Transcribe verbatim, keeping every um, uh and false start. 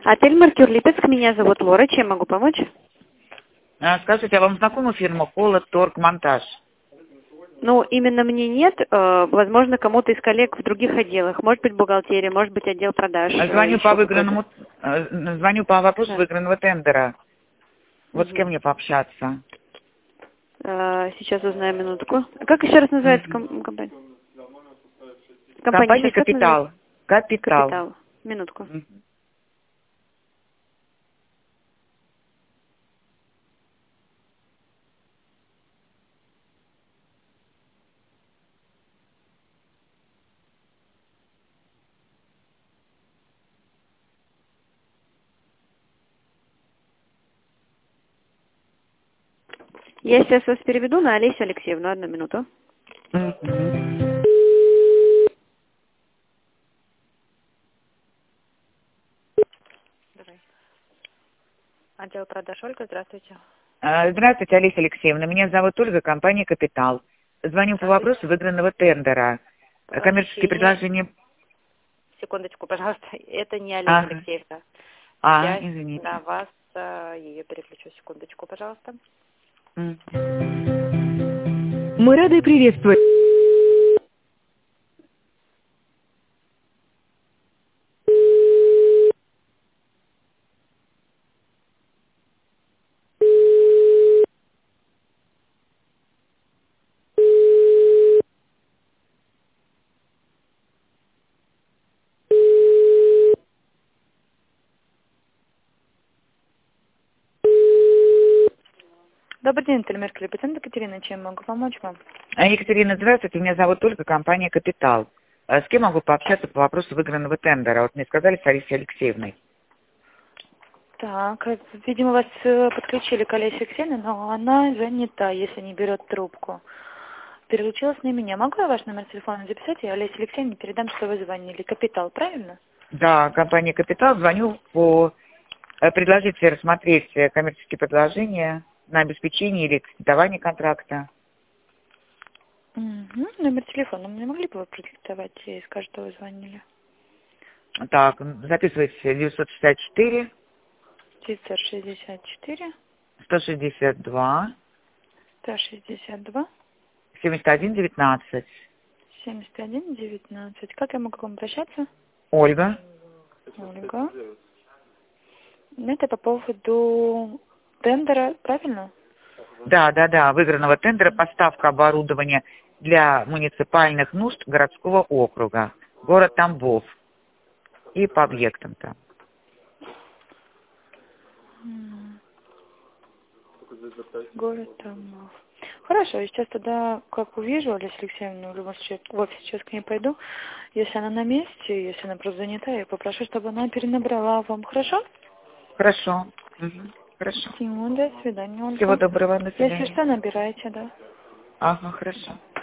Отель «Маркюр» Липецк, меня зовут Лора, чем могу помочь? А, скажите, а вам знакома фирма «Холод Торг Монтаж»? Ну, именно мне нет, э, возможно, кому-то из коллег в других отделах, может быть, бухгалтерия, может быть, отдел продаж. э, Звоню по еще какой-то. выигранному, э, звоню по вопросу Да. выигранного тендера. Вот с кем Мгм. мне пообщаться? Э, Сейчас узнаем минутку. Как еще раз называется Мгм. ком- компания? Компания Компания сейчас как называется? «Капитал». «Капитал». Капитал. Минутку. Мгм. Я сейчас вас переведу на Олесю Алексеевну. Одну минуту. Мгм. Давай. Отдел продаж Ольга, здравствуйте. А, Здравствуйте, Олеся Алексеевна. Меня зовут Ольга, компания «Капитал». Звоню по Здравствуйте. вопросу выигранного тендера. Коммерческие Сообщение. предложения... Секундочку, пожалуйста. Это не Олеся Ага. Алексеевна. А, Я на извините. вас э, ее переключу. Секундочку, пожалуйста. Мгм. Мы рады приветствовать. Добрый день, Тельмерк Липецк, Екатерина. Чем могу помочь вам? А, Екатерина, здравствуйте. Меня зовут Ольга, компания «Капитал». А с кем могу пообщаться по вопросу выигранного тендера? Вот мне сказали с Алисой Алексеевной. Так, э, видимо, вас э, подключили к Олесе Алексеевне, но она занята, если не берет трубку. Переключилась на меня. Могу я ваш номер телефона записать, и Олесе Алексеевне передам, что вы звонили? Капитал, правильно? Да, компания «Капитал». Звоню по э, предложить рассмотреть э, коммерческие предложения на обеспечение или кредитование контракта. Угу. Номер телефона мне могли бы вы продиктовать и сказать, что вы звонили? Так, записывайте девятьсот шестьдесят четыре девятьсот шестьдесят четыре сто шестьдесят два сто шестьдесят два семьдесят один девятнадцать. семьдесят один девятнадцать. Как я могу к вам обращаться? Ольга. Ольга. Это по поводу тендера, правильно? Да, да, да, выигранного тендера поставка оборудования для муниципальных нужд городского округа. Город Тамбов. И по объектам там. М, Город Тамбов. Хорошо, я сейчас тогда, как увижу Олесю Алексеевну, в любом случае в офис сейчас к ней пойду. Если она на месте, если она просто занята, я попрошу, чтобы она перенабрала вам. Хорошо? Хорошо. Мгм. Хорошо. Всего, до свидания, Всего Ольга. доброго, до Если свидания. что, набирайте, да. Ага, хорошо.